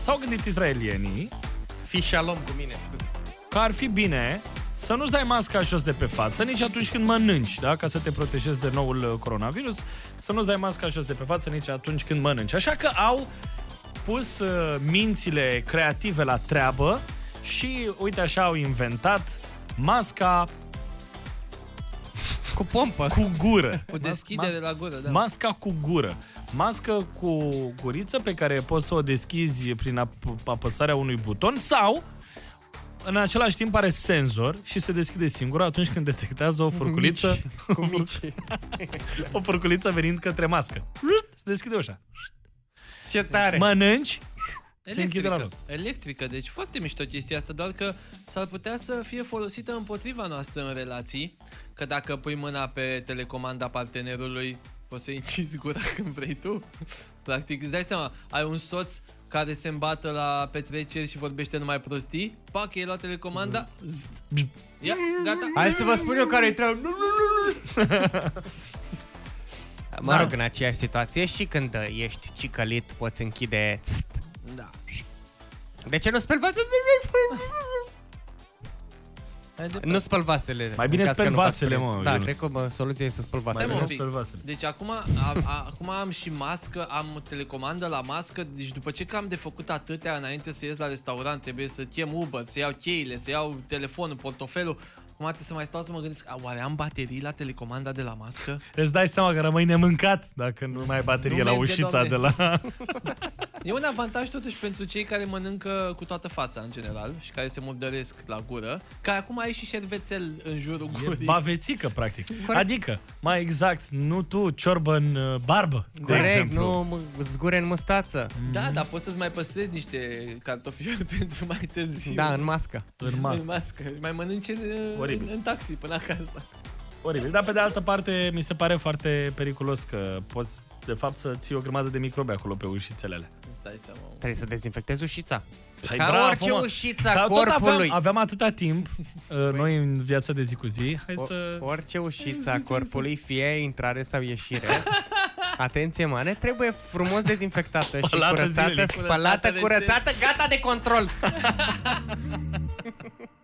s-au gândit israelienii Fi shalom cu mine, scuze. că ar fi bine să nu-ți dai masca jos de pe față nici atunci când mănânci, da? Ca să te protejezi de noul coronavirus, să nu-ți dai masca jos de pe față nici atunci când mănânci. Așa că au pus mințile creative la treabă și, uite așa, au inventat masca cu pompă, cu gură. Cu deschidere la gură, da. Masca cu gură. Mască cu guriță pe care poți să o deschizi prin apăsarea unui buton sau în același timp are senzor și se deschide singură atunci când detectează o furculiță o furculiță venind către mască. Se deschide ușa. Ce tare! Mănânci, se închide la loc. Electrică, deci foarte mișto chestia asta, doar că s-ar putea să fie folosită împotriva noastră în relații, că dacă pui mâna pe telecomanda partenerului, poți să-i închizi gura când vrei tu. Practic, îți dai seama, ai un soț care se îmbată la petreceri și vorbește numai prostii, pac, ei luat telecomanda, ia, gata. Hai să vă spun eu care-i treabă. Mă rog, în aceeași situație și când ești cicălit poți închide. Da. De ce nu speli vasele? Nu spăl vasele. Mai bine speli vasele, mă. Da, Ionuț. cred că soluția e să spăl vasele. Stai, mă, un pic. Deci acum am și mască, am telecomandă la mască, deci după ce că am de făcut atâtea înainte să ies la restaurant, trebuie să chem Uber, să iau cheile, să iau telefonul, portofelul. Acum trebuie să mai stau să mă gândesc, oare am baterii la telecomanda de la mască? Îți dai seama că rămâi nemâncat dacă nu mai ai baterie nu la merge, ușița doamne. de la... E un avantaj totuși pentru cei care mănâncă cu toată fața în general și care se murdăresc la gură, că acum ai și șervețel în jurul gurii. Bavețică, practic. Adică, mai exact, nu tu, ciorbă în barbă, de Corect, exemplu. nu zgure în mustață. Da, dar poți să-ți mai păstrezi niște cartofiori pentru mai târziu. Da, în mască. În mască. În mască. Mai mănânci în taxi până acasă. Oribil. Dar pe de altă parte, mi se pare foarte periculos că poți, de fapt, să ții o grămadă de microbi acolo pe ușițele alea. Îți dai seama. Trebuie să dezinfectezi ușița. Păi Ca bravo, orice mă. ușiță a Dar tot corpului. aveam atâta timp, noi în viața de zi cu zi, hai să... Orice ușiță a corpului, fie intrare sau ieșire, atenție mare, trebuie frumos dezinfectată și Spălată curățată, zilnic. spălată, curățată, gata de control.